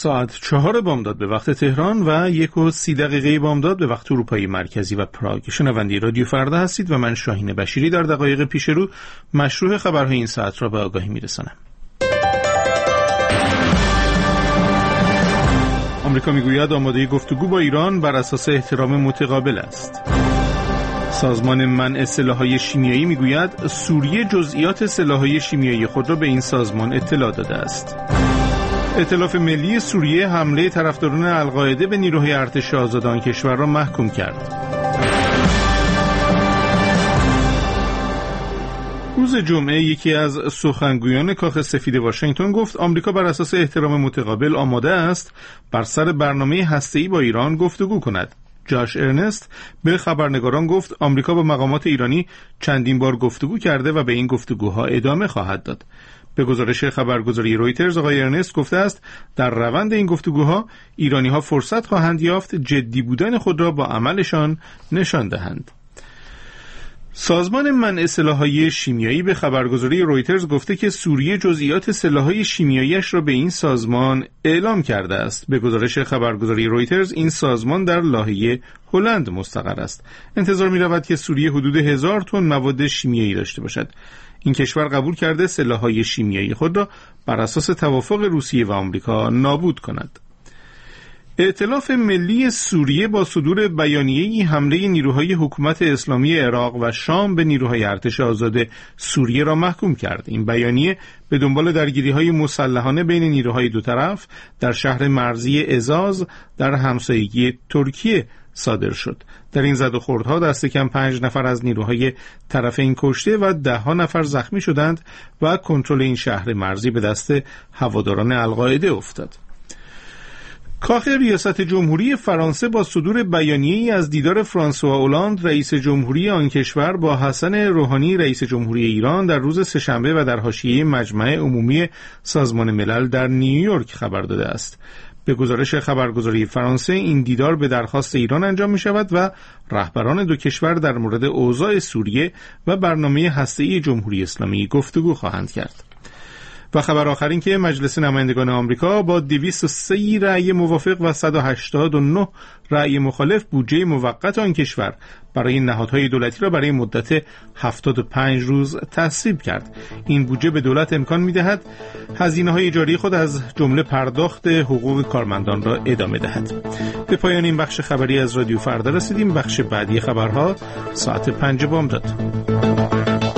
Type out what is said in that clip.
ساعت 4 بامداد به وقت تهران و 1:30 بامداد به وقت اروپای مرکزی و پراگ. شنونده رادیو فردا هستید و من شاهین بشیری در دقایق پیش رو مشروع خبرهای این ساعت را به آگاهی میرسانم. آمریکا میگوید آماده گفتگو با ایران بر اساس احترام متقابل است. سازمان منع سلاح‌های شیمیایی میگوید سوریه جزئیات سلاح‌های شیمیایی خود را به این سازمان اطلاع داده است. ائتلاف ملی سوریه حمله طرفداران القاعده به نیروهای ارتش آزاد کشور را محکوم کرد. روز جمعه یکی از سخنگویان کاخ سفید واشنگتن گفت آمریکا بر اساس احترام متقابل آماده است بر سر برنامه هسته‌ای با ایران گفتگو کند. جاش ارنست به خبرنگاران گفت آمریکا با مقامات ایرانی چندین بار گفتگو کرده و به این گفتگوها ادامه خواهد داد. به گزارش خبرگزاری رویترز آقای ارنست گفته است در روند این گفتگوها ایرانی‌ها فرصت خواهند یافت جدی بودن خود را با عملشان نشان دهند. سازمان منع سلاح‌های شیمیایی به خبرگزاری رویترز گفته که سوریه جزئیات سلاح‌های شیمیایی‌اش را به این سازمان اعلام کرده است. به گزارش خبرگزاری رویترز این سازمان در لاهه هلند مستقر است. انتظار می‌رود که سوریه حدود 1000 تن مواد شیمیایی داشته باشد. این کشور قبول کرده سلاح‌های شیمیایی خود را بر اساس توافق روسیه و آمریکا نابود کند. ائتلاف ملی سوریه با صدور بیانیه‌ای حمله نیروهای حکومت اسلامی عراق و شام به نیروهای ارتش آزاد سوریه را محکوم کرد. این بیانیه به دنبال درگیری‌های مسلحانه بین نیروهای دو طرف در شهر مرزی عزاز در همسایگی ترکیه صادر شد. در این زد و خوردها دست کم 5 نفر از نیروهای طرفین کشته و 10 نفر زخمی شدند و کنترل این شهر مرزی به دست هواداران القاعده افتاد. کاخ ریاست جمهوری فرانسه با صدور بیانیه‌ای از دیدار فرانسوا اولاند رئیس جمهوری آن کشور با حسن روحانی رئیس جمهوری ایران در روز سه‌شنبه و در حاشیه مجمع عمومی سازمان ملل در نیویورک خبر داده است. به گزارش خبرگزاری فرانسه این دیدار به درخواست ایران انجام می شود و رهبران دو کشور در مورد اوضاع سوریه و برنامه هسته‌ای جمهوری اسلامی گفتگو خواهند کرد. و خبر آخر این که مجلس نمایندگان آمریکا با 203 رأی موافق و 189 رأی مخالف بودجه موقت آن کشور برای نهادهای دولتی را برای مدت 75 روز تصویب کرد. این بودجه به دولت امکان می‌دهد هزینه‌های جاری خود از جمله پرداخت حقوق کارمندان را ادامه دهد. به پایان این بخش خبری از رادیو فردا رسیدیم. بخش بعدی خبرها ساعت 5 بامداد.